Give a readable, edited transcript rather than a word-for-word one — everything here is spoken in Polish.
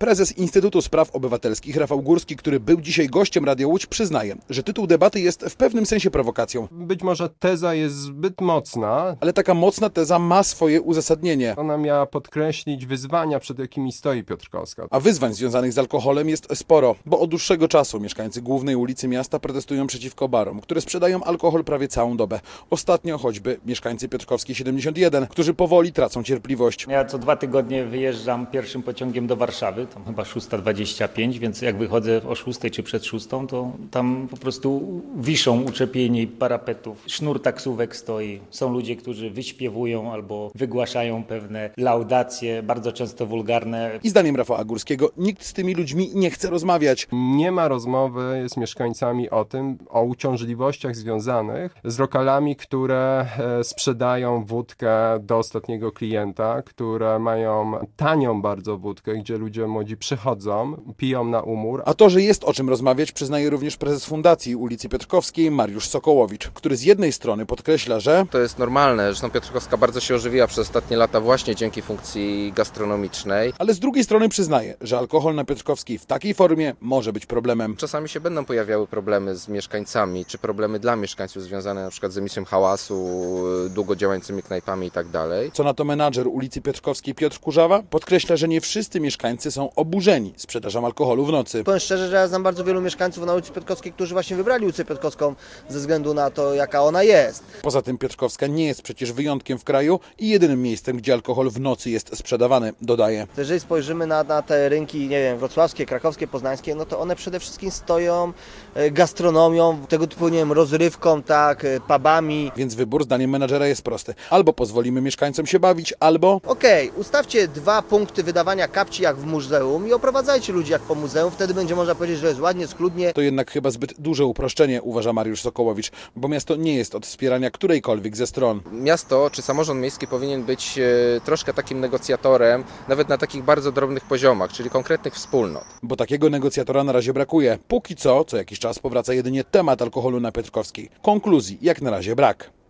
Prezes Instytutu Spraw Obywatelskich Rafał Górski, który był dzisiaj gościem Radia Łódź, przyznaje, że tytuł debaty jest w pewnym sensie prowokacją. Być może teza jest zbyt mocna. Ale taka mocna teza ma swoje uzasadnienie. Ona miała podkreślić wyzwania, przed jakimi stoi Piotrkowska. A wyzwań związanych z alkoholem jest sporo, bo od dłuższego czasu mieszkańcy głównej ulicy miasta protestują przeciwko barom, które sprzedają alkohol prawie całą dobę. Ostatnio choćby mieszkańcy Piotrkowskiej 71, którzy powoli tracą cierpliwość. Ja co 2 tygodnie wyjeżdżam pierwszym pociągiem do Warszawy, tam chyba 6:25, więc jak wychodzę o 6 czy przed 6, to tam po prostu wiszą uczepieni parapetów. Sznur taksówek stoi. Są ludzie, którzy wyśpiewują albo wygłaszają pewne laudacje, bardzo często wulgarne. I zdaniem Rafała Górskiego nikt z tymi ludźmi nie chce rozmawiać. Nie ma rozmowy z mieszkańcami o uciążliwościach związanych z lokalami, które sprzedają wódkę do ostatniego klienta, które mają tanią bardzo wódkę, gdzie ludzie młodzi przychodzą, piją na umór. A to, że jest o czym rozmawiać, przyznaje również prezes Fundacji ulicy Piotrkowskiej Mariusz Sokołowicz, który z jednej strony podkreśla, że to jest normalne, zresztą Piotrkowska bardzo się ożywiła przez ostatnie lata właśnie dzięki funkcji gastronomicznej. Ale z drugiej strony przyznaje, że alkohol na Piotrkowskiej w takiej formie może być problemem. Czasami się będą pojawiały problemy z mieszkańcami, czy problemy dla mieszkańców związane na przykład z emisją hałasu, długo działającymi knajpami i tak dalej. Co na to menadżer ulicy Piotrkowskiej Piotr Kurzawa podkreśla, że nie wszyscy mieszkańcy są oburzeni sprzedażą alkoholu w nocy. Powiem szczerze, że ja znam bardzo wielu mieszkańców na ulicy Piotrkowskiej, którzy właśnie wybrali ulicę Piotrkowską ze względu na to, jaka ona jest. Poza tym Piotrkowska nie jest przecież wyjątkiem w kraju i jedynym miejscem, gdzie alkohol w nocy jest sprzedawany, dodaje. Jeżeli spojrzymy na te rynki, nie wiem, wrocławskie, krakowskie, poznańskie, no to one przede wszystkim stoją gastronomią, tego typu, nie wiem, rozrywką, tak, pubami. Więc wybór zdaniem menadżera jest prosty. Albo pozwolimy mieszkańcom się bawić, albo Ustawcie 2 punkty wydawania kapci jak w muzeum i oprowadzajcie ludzi jak po muzeum, wtedy będzie można powiedzieć, że jest ładnie, schludnie. To jednak chyba zbyt duże uproszczenie, uważa Mariusz Sokołowicz, bo miasto nie jest od wspierania którejkolwiek ze stron. Miasto czy samorząd miejski powinien być troszkę takim negocjatorem, nawet na takich bardzo drobnych poziomach, czyli konkretnych wspólnot. Bo takiego negocjatora na razie brakuje. Póki co jakiś czas powraca jedynie temat alkoholu na Piotrkowskiej. Konkluzji jak na razie brak.